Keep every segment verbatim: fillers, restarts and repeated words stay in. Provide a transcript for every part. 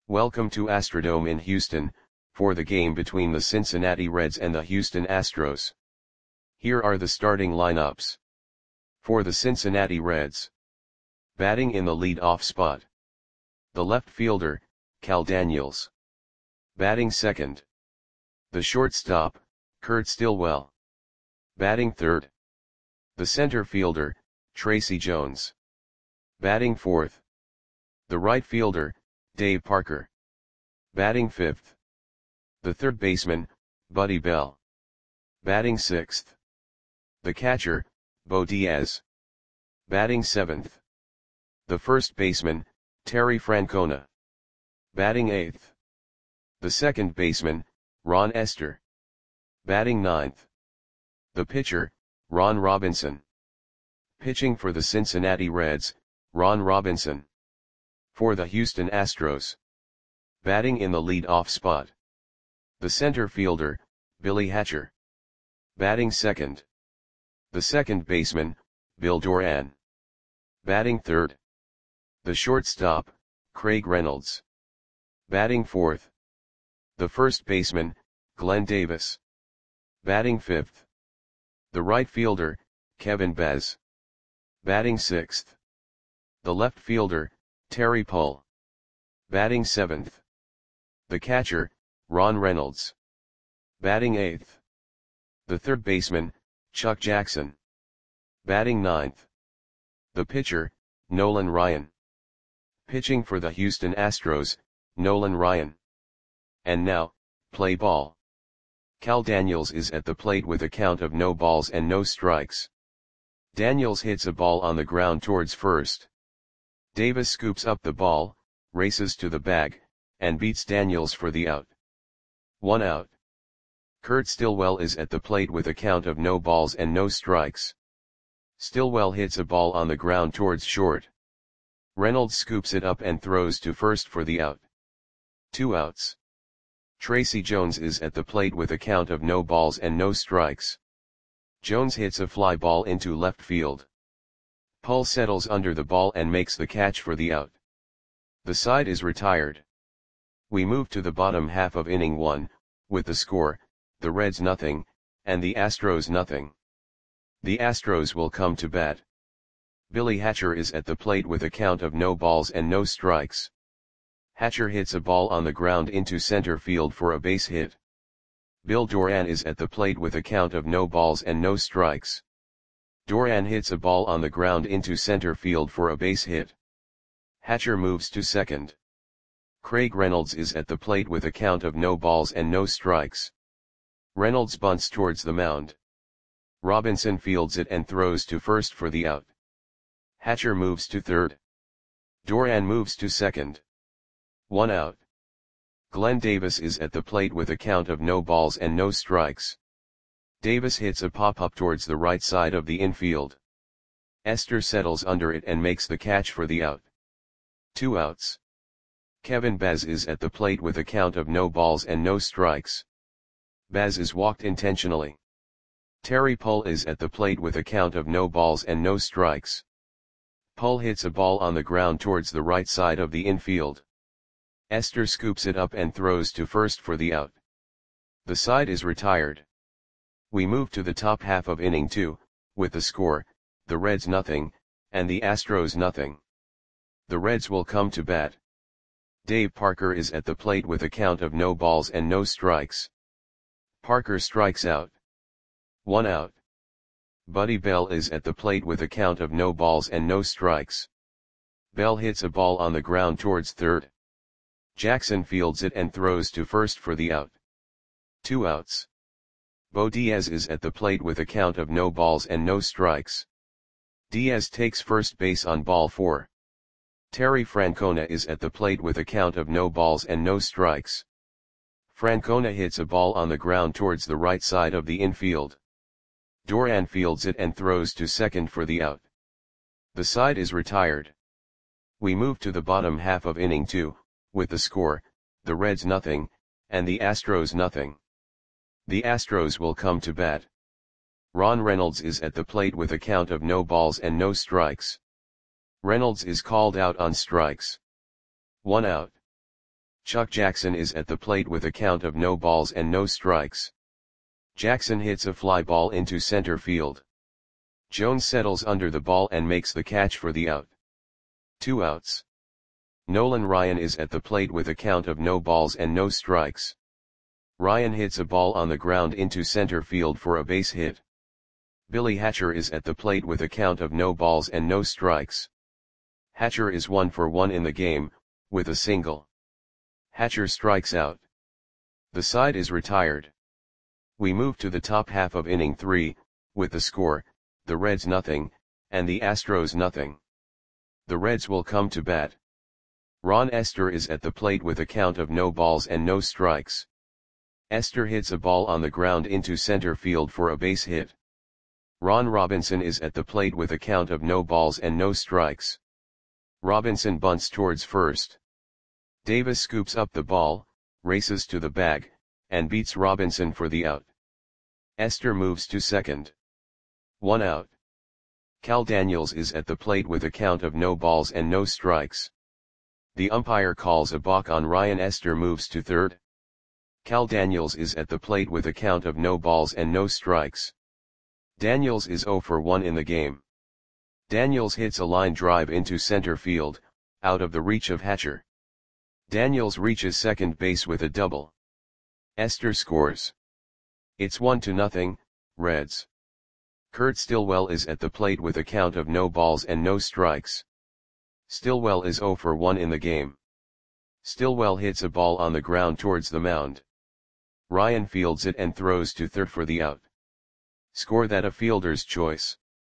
Welcome to Astrodome in Houston, for the game between the Cincinnati Reds and the Houston Astros. Here are the starting lineups. For the Cincinnati Reds. Batting in the lead-off spot. The left fielder, Cal Daniels. Batting second. The shortstop, Kurt Stillwell. Batting third. The center fielder, Tracy Jones. Batting fourth. The right fielder, Dave Parker. Batting fifth. The third baseman, Buddy Bell. Batting sixth. The catcher, Bo Diaz. Batting seventh. The first baseman, Terry Francona. Batting eighth. The second baseman, Ron Estes. Batting ninth. The pitcher, Ron Robinson. Pitching for the Cincinnati Reds, Ron Robinson. For the Houston Astros. Batting in the lead-off spot. The center fielder, Billy Hatcher. Batting second. The second baseman, Bill Doran. Batting third. The shortstop, Craig Reynolds. Batting fourth. The first baseman, Glenn Davis. Batting fifth. The right fielder, Kevin Bez. Batting sixth. The left fielder, Terry Pull. Batting seventh. The catcher, Ron Reynolds. Batting eighth. The third baseman, Chuck Jackson. Batting ninth. The pitcher, Nolan Ryan. Pitching for the Houston Astros, Nolan Ryan. And now, play ball. Cal Daniels is at the plate with a count of no balls and no strikes. Daniels hits a ball on the ground towards first. Davis scoops up the ball, races to the bag, and beats Daniels for the out. One out. Kurt Stillwell is at the plate with a count of no balls and no strikes. Stillwell hits a ball on the ground towards short. Reynolds scoops it up and throws to first for the out. Two outs. Tracy Jones is at the plate with a count of no balls and no strikes. Jones hits a fly ball into left field. Pull settles under the ball and makes the catch for the out. The side is retired. We move to the bottom half of inning one, with the score, the Reds nothing, and the Astros nothing. The Astros will come to bat. Billy Hatcher is at the plate with a count of no balls and no strikes. Hatcher hits a ball on the ground into center field for a base hit. Bill Doran is at the plate with a count of no balls and no strikes. Doran hits a ball on the ground into center field for a base hit. Hatcher moves to second. Craig Reynolds is at the plate with a count of no balls and no strikes. Reynolds bunts towards the mound. Robinson fields it and throws to first for the out. Hatcher moves to third. Doran moves to second. One out. Glenn Davis is at the plate with a count of no balls and no strikes. Davis hits a pop-up towards the right side of the infield. Estes settles under it and makes the catch for the out. Two outs. Kevin Bez is at the plate with a count of no balls and no strikes. Bez is walked intentionally. Terry Pull is at the plate with a count of no balls and no strikes. Pull hits a ball on the ground towards the right side of the infield. Estes scoops it up and throws to first for the out. The side is retired. We move to the top half of inning two, with the score, the Reds nothing, and the Astros nothing. The Reds will come to bat. Dave Parker is at the plate with a count of no balls and no strikes. Parker strikes out. One out. Buddy Bell is at the plate with a count of no balls and no strikes. Bell hits a ball on the ground towards third. Jackson fields it and throws to first for the out. Two outs. Bo Diaz is at the plate with a count of no balls and no strikes. Diaz takes first base on ball four. Terry Francona is at the plate with a count of no balls and no strikes. Francona hits a ball on the ground towards the right side of the infield. Doran fields it and throws to second for the out. The side is retired. We move to the bottom half of inning two, with the score, the Reds nothing, and the Astros nothing. The Astros will come to bat. Ron Reynolds is at the plate with a count of no balls and no strikes. Reynolds is called out on strikes. One out. Chuck Jackson is at the plate with a count of no balls and no strikes. Jackson hits a fly ball into center field. Jones settles under the ball and makes the catch for the out. Two outs. Nolan Ryan is at the plate with a count of no balls and no strikes. Ryan hits a ball on the ground into center field for a base hit. Billy Hatcher is at the plate with a count of no balls and no strikes. Hatcher is one for one in the game, with a single. Hatcher strikes out. The side is retired. We move to the top half of inning three, with the score, the Reds nothing, and the Astros nothing. The Reds will come to bat. Ron Esther is at the plate with a count of no balls and no strikes. Esther hits a ball on the ground into center field for a base hit. Ron Robinson is at the plate with a count of no balls and no strikes. Robinson bunts towards first. Davis scoops up the ball, races to the bag, and beats Robinson for the out. Esther moves to second. One out. Cal Daniels is at the plate with a count of no balls and no strikes. The umpire calls a balk on Ryan. Esther moves to third. Cal Daniels is at the plate with a count of no balls and no strikes. Daniels is zero for one in the game. Daniels hits a line drive into center field, out of the reach of Hatcher. Daniels reaches second base with a double. Esther scores. It's one to nothing, Reds. Kurt Stillwell is at the plate with a count of no balls and no strikes. Stillwell is zero for one in the game. Stillwell hits a ball on the ground towards the mound. Ryan fields it and throws to third for the out. Score that a fielder's choice.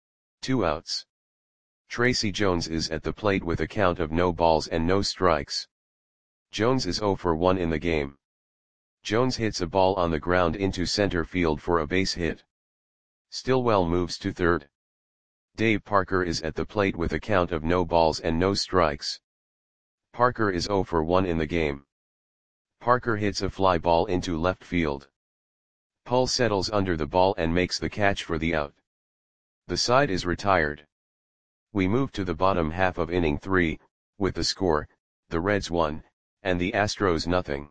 Two outs. Tracy Jones is at the plate with a count of no balls and no strikes. Jones is zero for one in the game. Jones hits a ball on the ground into center field for a base hit. Stillwell moves to third. Dave Parker is at the plate with a count of no balls and no strikes. Parker is zero for one in the game. Parker hits a fly ball into left field. Pull settles under the ball and makes the catch for the out. The side is retired. We move to the bottom half of inning three, with the score, the Reds one, and the Astros nothing.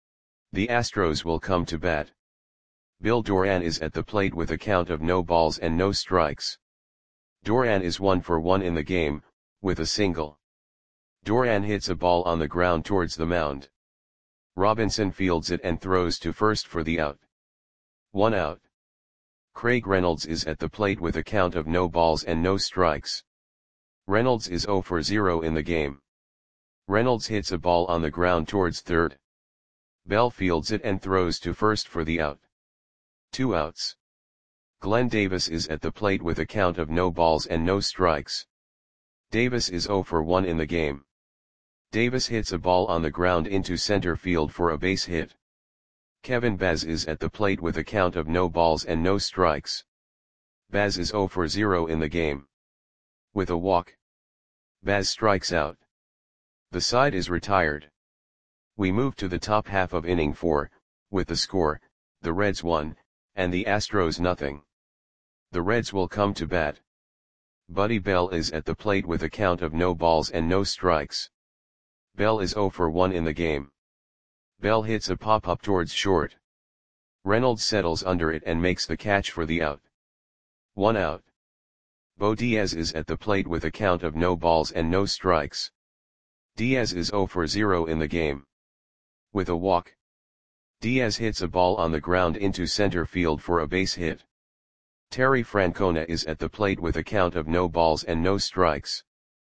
The Astros will come to bat. Bill Doran is at the plate with a count of no balls and no strikes. Doran is one for one in the game, with a single. Doran hits a ball on the ground towards the mound. Robinson fields it and throws to first for the out. One out. Craig Reynolds is at the plate with a count of no balls and no strikes. Reynolds is zero for zero in the game. Reynolds hits a ball on the ground towards third. Bell fields it and throws to first for the out. Two outs. Glenn Davis is at the plate with a count of no balls and no strikes. Davis is zero for one in the game. Davis hits a ball on the ground into center field for a base hit. Kevin Baz is at the plate with a count of no balls and no strikes. Baz is zero for zero in the game. With a walk, Baz strikes out. The side is retired. We move to the top half of inning four, with the score, the Reds one, and the Astros nothing. The Reds will come to bat. Buddy Bell is at the plate with a count of no balls and no strikes. Bell is zero for one in the game. Bell hits a pop-up towards short. Reynolds settles under it and makes the catch for the out. One out. Bo Diaz is at the plate with a count of no balls and no strikes. Diaz is zero for zero in the game. With a walk, Diaz hits a ball on the ground into center field for a base hit. Terry Francona is at the plate with a count of no balls and no strikes.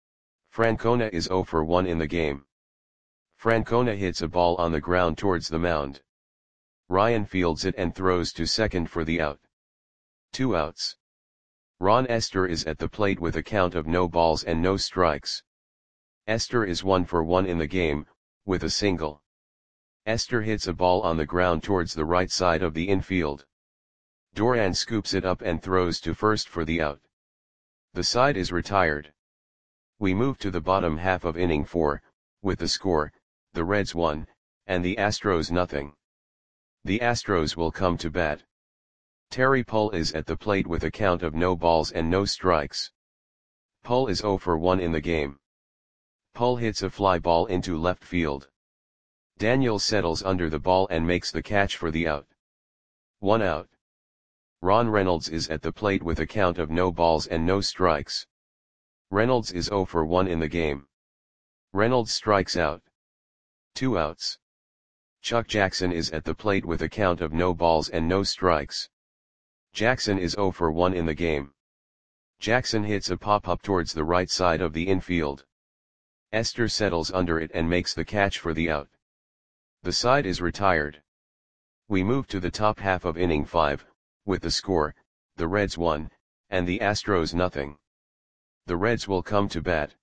Francona is zero for one in the game. Francona hits a ball on the ground towards the mound. Ryan fields it and throws to second for the out. Two outs. Ron Esther is at the plate with a count of no balls and no strikes. Esther is one for one in the game, with a single. Esther hits a ball on the ground towards the right side of the infield. Doran scoops it up and throws to first for the out. The side is retired. We move to the bottom half of inning four, with the score, the Reds one, and the Astros nothing. The Astros will come to bat. Terry Pull is at the plate with a count of no balls and no strikes. Pull is zero for one in the game. Pull hits a fly ball into left field. Daniels settles under the ball and makes the catch for the out. One out. Ron Reynolds is at the plate with a count of no balls and no strikes. Reynolds is zero for one in the game. Reynolds strikes out. Two outs. Chuck Jackson is at the plate with a count of no balls and no strikes. Jackson is zero for one in the game. Jackson hits a pop-up towards the right side of the infield. Esther settles under it and makes the catch for the out. The side is retired. We move to the top half of inning five, with the score, the Reds one, and the Astros nothing. The Reds will come to bat.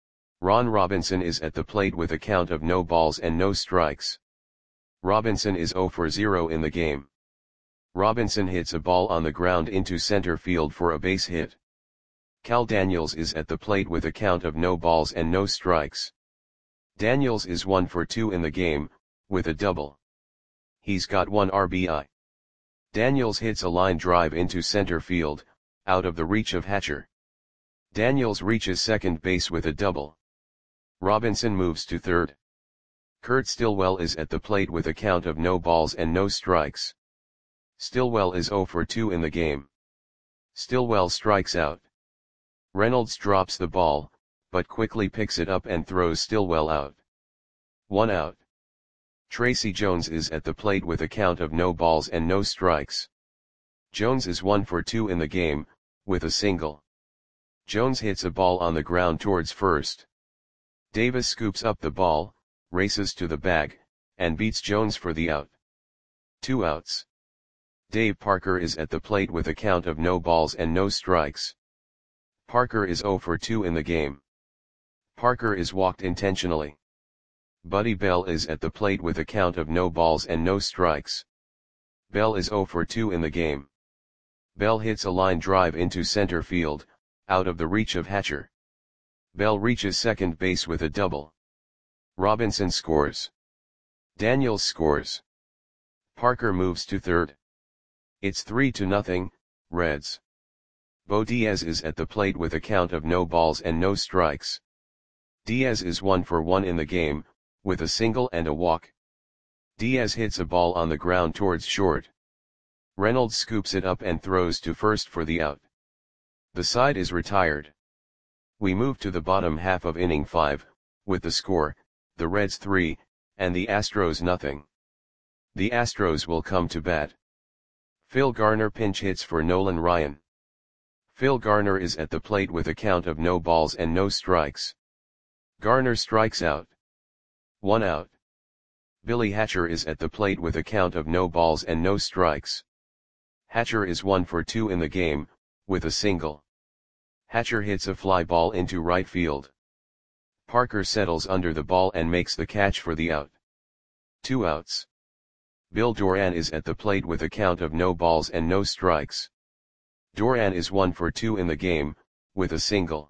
Ron Robinson is at the plate with a count of no balls and no strikes. Robinson is zero for zero in the game. Robinson hits a ball on the ground into center field for a base hit. Cal Daniels is at the plate with a count of no balls and no strikes. Daniels is one for two in the game, with a double. He's got one R B I. Daniels hits a line drive into center field, out of the reach of Hatcher. Daniels reaches second base with a double. Robinson moves to third. Kurt Stillwell is at the plate with a count of no balls and no strikes. Stillwell is zero for two in the game. Stillwell strikes out. Reynolds drops the ball, but quickly picks it up and throws Stillwell out. One out. Tracy Jones is at the plate with a count of no balls and no strikes. Jones is one for two in the game, with a single. Jones hits a ball on the ground towards first. Davis scoops up the ball, races to the bag, and beats Jones for the out. Two outs. Dave Parker is at the plate with a count of no balls and no strikes. Parker is zero for two in the game. Parker is walked intentionally. Buddy Bell is at the plate with a count of no balls and no strikes. Bell is zero for two in the game. Bell hits a line drive into center field, out of the reach of Hatcher. Bell reaches second base with a double. Robinson scores. Daniels scores. Parker moves to third. It's three to nothing, Reds. Bo Diaz is at the plate with a count of no balls and no strikes. Diaz is one for one in the game, with a single and a walk. Diaz hits a ball on the ground towards short. Reynolds scoops it up and throws to first for the out. The side is retired. We move to the bottom half of inning five, with the score, the Reds three, and the Astros nothing. The Astros will come to bat. Phil Garner pinch hits for Nolan Ryan. Phil Garner is at the plate with a count of no balls and no strikes. Garner strikes out. One out. Billy Hatcher is at the plate with a count of no balls and no strikes. Hatcher is one for two in the game, with a single. Hatcher hits a fly ball into right field. Parker settles under the ball and makes the catch for the out. Two outs. Bill Doran is at the plate with a count of no balls and no strikes. Doran is one for two in the game, with a single.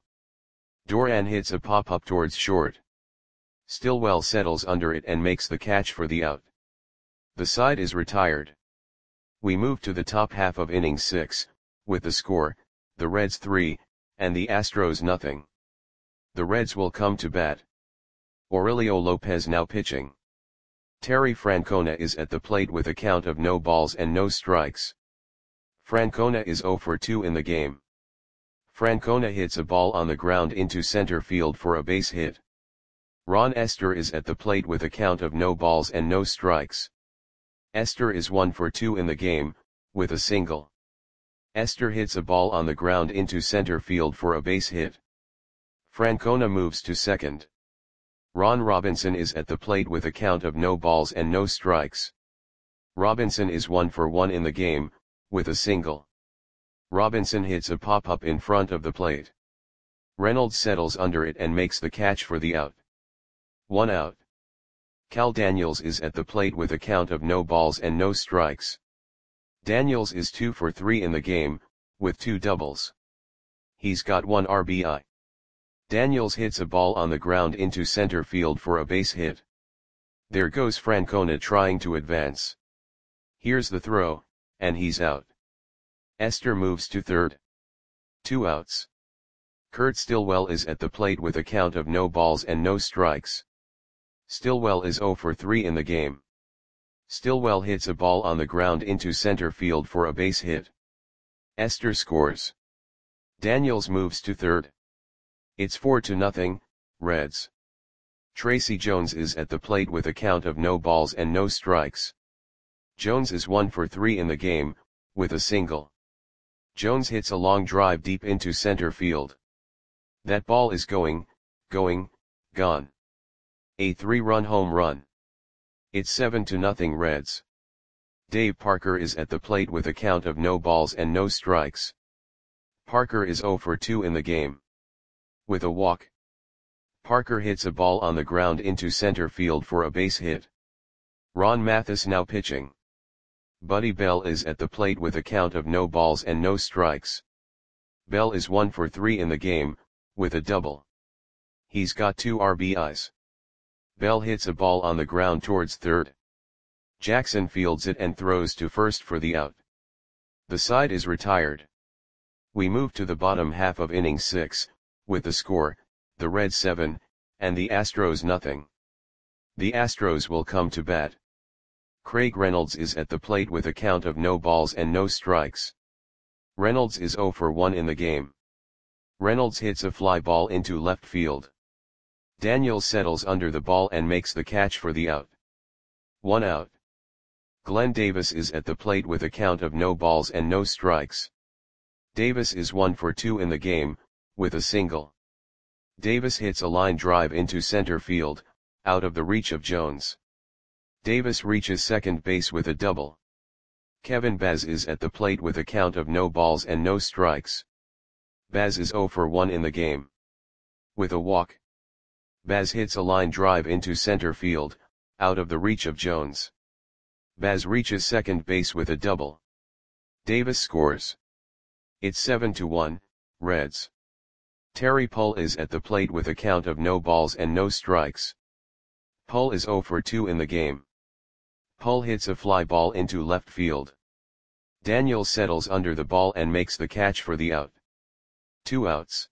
Doran hits a pop-up towards short. Stillwell settles under it and makes the catch for the out. The side is retired. We move to the top half of inning six, with the score, the Reds three, and the Astros nothing. The Reds will come to bat. Aurelio Lopez now pitching. Terry Francona is at the plate with a count of no balls and no strikes. Francona is zero for two in the game. Francona hits a ball on the ground into center field for a base hit. Ron Esther is at the plate with a count of no balls and no strikes. Esther is one for two in the game, with a single. Esther hits a ball on the ground into center field for a base hit. Francona moves to second. Ron Robinson is at the plate with a count of no balls and no strikes. Robinson is one for one in the game, with a single. Robinson hits a pop-up in front of the plate. Reynolds settles under it and makes the catch for the out. One out. Cal Daniels is at the plate with a count of no balls and no strikes. Daniels is two for three in the game, with two doubles. He's got one R B I. Daniels hits a ball on the ground into center field for a base hit. There goes Francona trying to advance. Here's the throw, and he's out. Esther moves to third. Two outs. Kurt Stillwell is at the plate with a count of no balls and no strikes. Stillwell is zero for three in the game. Stillwell hits a ball on the ground into center field for a base hit. Esther scores. Daniels moves to third. It's four to nothing, Reds. Tracy Jones is at the plate with a count of no balls and no strikes. Jones is one for three in the game, with a single. Jones hits a long drive deep into center field. That ball is going, going, gone. A three-run home run. It's seven to nothing Reds. Dave Parker is at the plate with a count of no balls and no strikes. Parker is zero for two in the game. With a walk. Parker hits a ball on the ground into center field for a base hit. Ron Mathis now pitching. Buddy Bell is at the plate with a count of no balls and no strikes. Bell is one for three in the game, with a double. He's got two R B Is. Bell hits a ball on the ground towards third. Jackson fields it and throws to first for the out. The side is retired. We move to the bottom half of inning six, with the score, the Reds seven, and the Astros nothing. The Astros will come to bat. Craig Reynolds is at the plate with a count of no balls and no strikes. Reynolds is zero for one in the game. Reynolds hits a fly ball into left field. Daniels settles under the ball and makes the catch for the out. One out. Glenn Davis is at the plate with a count of no balls and no strikes. Davis is one for two in the game, with a single. Davis hits a line drive into center field, out of the reach of Jones. Davis reaches second base with a double. Kevin Baz is at the plate with a count of no balls and no strikes. Baz is zero for one in the game. With a walk. Baz hits a line drive into center field, out of the reach of Jones. Baz reaches second base with a double. Davis scores. It's seven to one, Reds. Terry Pull is at the plate with a count of no balls and no strikes. Pull is zero for two in the game. Pull hits a fly ball into left field. Daniels settles under the ball and makes the catch for the out. Two outs.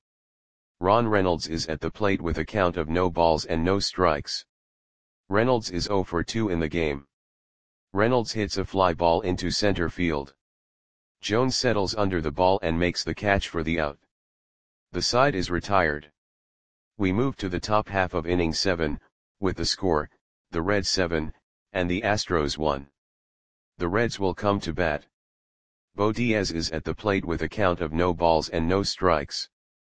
Ron Reynolds is at the plate with a count of no balls and no strikes. Reynolds is zero for two in the game. Reynolds hits a fly ball into center field. Jones settles under the ball and makes the catch for the out. The side is retired. We move to the top half of inning seven, with the score, the Reds seven, and the Astros one. The Reds will come to bat. Bo Diaz is at the plate with a count of no balls and no strikes.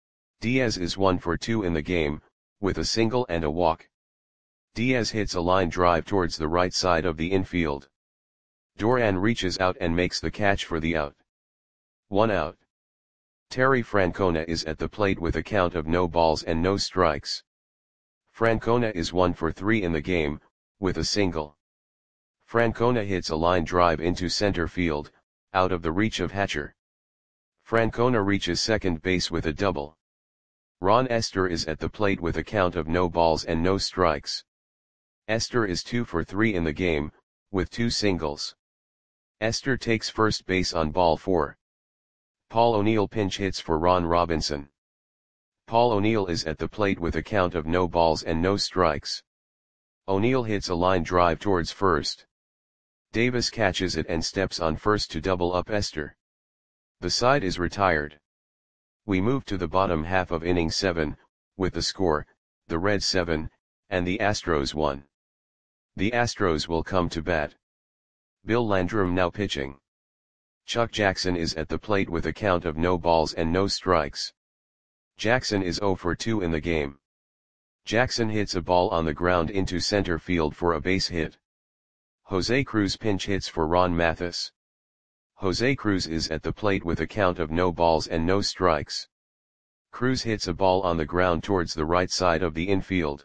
Diaz is one for two in the game, with a single and a walk. Diaz hits a line drive towards the right side of the infield. Duran reaches out and makes the catch for the out. One out. Terry Francona is at the plate with a count of no balls and no strikes. Francona is one for three in the game, with a single. Francona hits a line drive into center field, out of the reach of Hatcher. Francona reaches second base with a double. Ron Esther is at the plate with a count of no balls and no strikes. Esther is two for three in the game, with two singles. Esther takes first base on ball four. Paul O'Neill pinch hits for Ron Robinson. Paul O'Neill is at the plate with a count of no balls and no strikes. O'Neill hits a line drive towards first. Davis catches it and steps on first to double up Esther. The side is retired. We move to the bottom half of inning seven, with the score, the Reds seven, and the Astros one. The Astros will come to bat. Bill Landrum now pitching. Chuck Jackson is at the plate with a count of no balls and no strikes. Jackson is zero for two in the game. Jackson hits a ball on the ground into center field for a base hit. Jose Cruz pinch hits for Ron Mathis. Jose Cruz is at the plate with a count of no balls and no strikes. Cruz hits a ball on the ground towards the right side of the infield.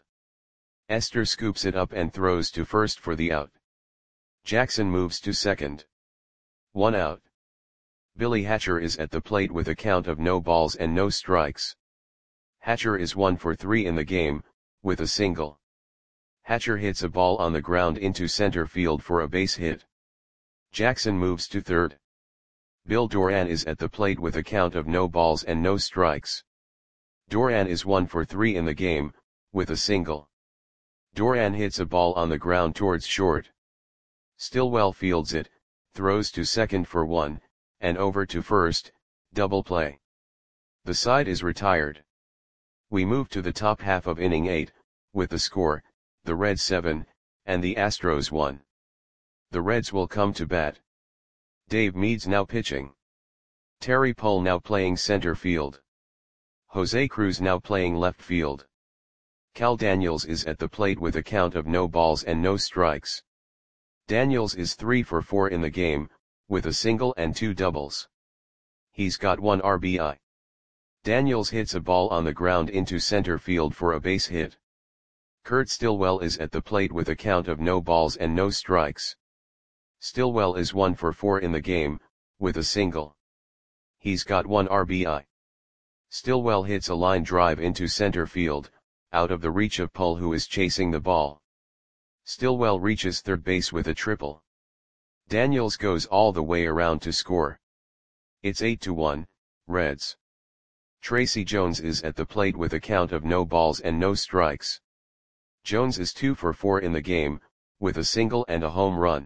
Esther scoops it up and throws to first for the out. Jackson moves to second. One out. Billy Hatcher is at the plate with a count of no balls and no strikes. Hatcher is one for three in the game, with a single. Hatcher hits a ball on the ground into center field for a base hit. Jackson moves to third. Bill Duran is at the plate with a count of no balls and no strikes. Duran is one for three in the game, with a single. Doran hits a ball on the ground towards short. Stillwell fields it, throws to second for one, and over to first, double play. The side is retired. We move to the top half of inning eight, with the score, the Reds seven, and the Astros one. The Reds will come to bat. Dave Meads now pitching. Terry Pull now playing center field. Jose Cruz now playing left field. Cal Daniels is at the plate with a count of no balls and no strikes. Daniels is three for four in the game, with a single and two doubles. He's got one R B I. Daniels hits a ball on the ground into center field for a base hit. Kurt Stillwell is at the plate with a count of no balls and no strikes. Stillwell is one for four in the game, with a single. He's got one R B I. Stillwell hits a line drive into center field, out of the reach of Pull, who is chasing the ball. Stillwell reaches third base with a triple. Daniels goes all the way around to score. It's eight to one, Reds. Tracy Jones is at the plate with a count of no balls and no strikes. Jones is two for four in the game, with a single and a home run.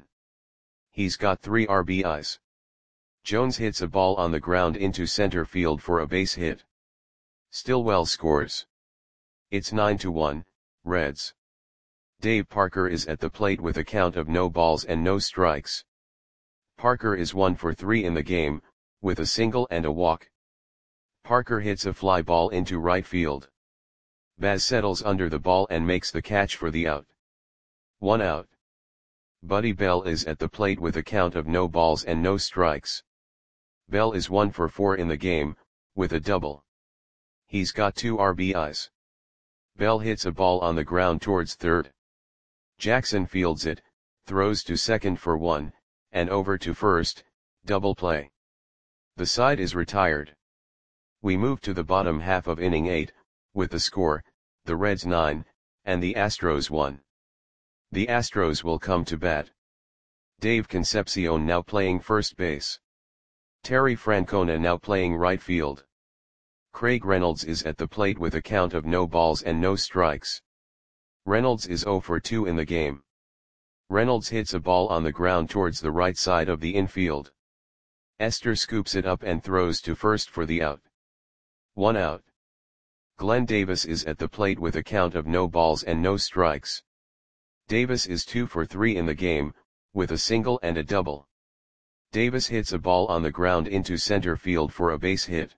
He's got three R B Is. Jones hits a ball on the ground into center field for a base hit. Stillwell scores. It's nine to one, Reds. Dave Parker is at the plate with a count of no balls and no strikes. Parker is one for three in the game, with a single and a walk. Parker hits a fly ball into right field. Baz settles under the ball and makes the catch for the out. One out. Buddy Bell is at the plate with a count of no balls and no strikes. Bell is one for four in the game, with a double. He's got two R B Is. Bell hits a ball on the ground towards third. Jackson fields it, throws to second for one, and over to first, double play. The side is retired. We move to the bottom half of inning eight, with the score, the Reds nine, and the Astros one. The Astros will come to bat. Dave Concepcion now playing first base. Terry Francona now playing right field. Craig Reynolds is at the plate with a count of no balls and no strikes. Reynolds is zero for two in the game. Reynolds hits a ball on the ground towards the right side of the infield. Esther scoops it up and throws to first for the out. One out. Glenn Davis is at the plate with a count of no balls and no strikes. Davis is two for three in the game, with a single and a double. Davis hits a ball on the ground into center field for a base hit.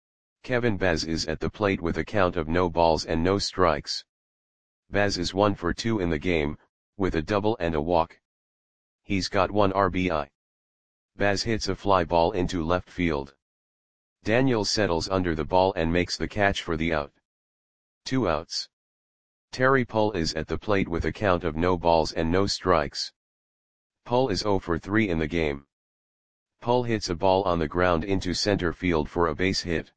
Kevin Baz is at the plate with a count of no balls and no strikes. Baz is one for two in the game, with a double and a walk. He's got one R B I. Baz hits a fly ball into left field. Daniels settles under the ball and makes the catch for the out. Two outs. Terry Pull is at the plate with a count of no balls and no strikes. Pull is zero for three in the game. Pull hits a ball on the ground into center field for a base hit.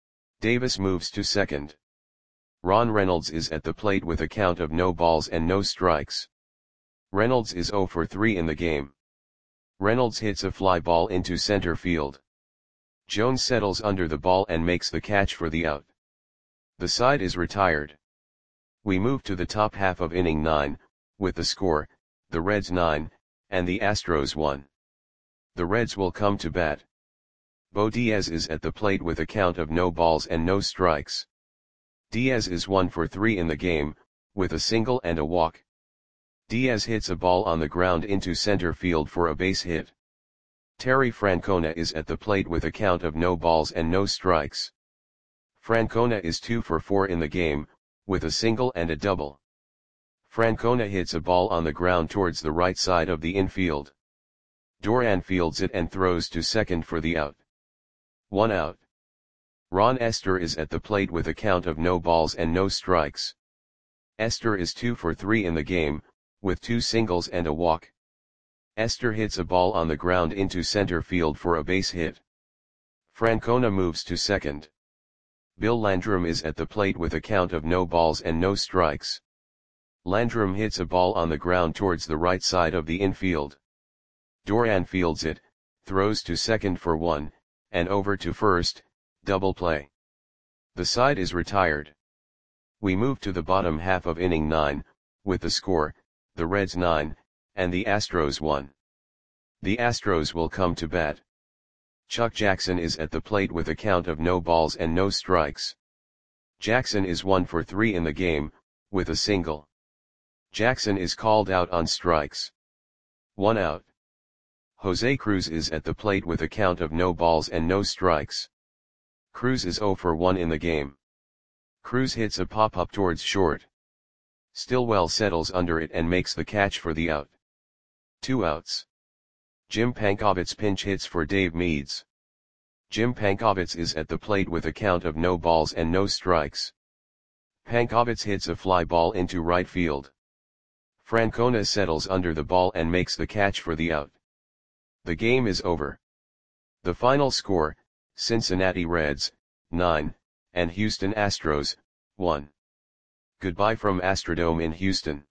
Davis moves to second. Ron Reynolds is at the plate with a count of no balls and no strikes. Reynolds is zero for three in the game. Reynolds hits a fly ball into center field. Jones settles under the ball and makes the catch for the out. The side is retired. We move to the top half of inning nine, with the score, the Reds nine, and the Astros one. The Reds will come to bat. Bo Diaz is at the plate with a count of no balls and no strikes. Diaz is one for three in the game, with a single and a walk. Diaz hits a ball on the ground into center field for a base hit. Terry Francona is at the plate with a count of no balls and no strikes. Francona is two for four in the game, with a single and a double. Francona hits a ball on the ground towards the right side of the infield. Doran fields it and throws to second for the out. One out. Ron Esther is at the plate with a count of no balls and no strikes. Esther is two for three in the game, with two singles and a walk. Esther hits a ball on the ground into center field for a base hit. Francona moves to second. Bill Landrum is at the plate with a count of no balls and no strikes. Landrum hits a ball on the ground towards the right side of the infield. Doran fields it, throws to second for one, and over to first, double play. The side is retired. We move to the bottom half of inning nine, with the score, the Reds nine, and the Astros one. The Astros will come to bat. Chuck Jackson is at the plate with a count of no balls and no strikes. Jackson is one for three in the game, with a single. Jackson is called out on strikes. One out. Jose Cruz is at the plate with a count of no balls and no strikes. Cruz is zero for one in the game. Cruz hits a pop-up towards short. Stillwell settles under it and makes the catch for the out. Two outs. Jim Pankovitz pinch hits for Dave Meads. Jim Pankovitz is at the plate with a count of no balls and no strikes. Pankovitz hits a fly ball into right field. Francona settles under the ball and makes the catch for the out. The game is over. The final score, Cincinnati Reds, nine, and Houston Astros, one. Goodbye from Astrodome in Houston.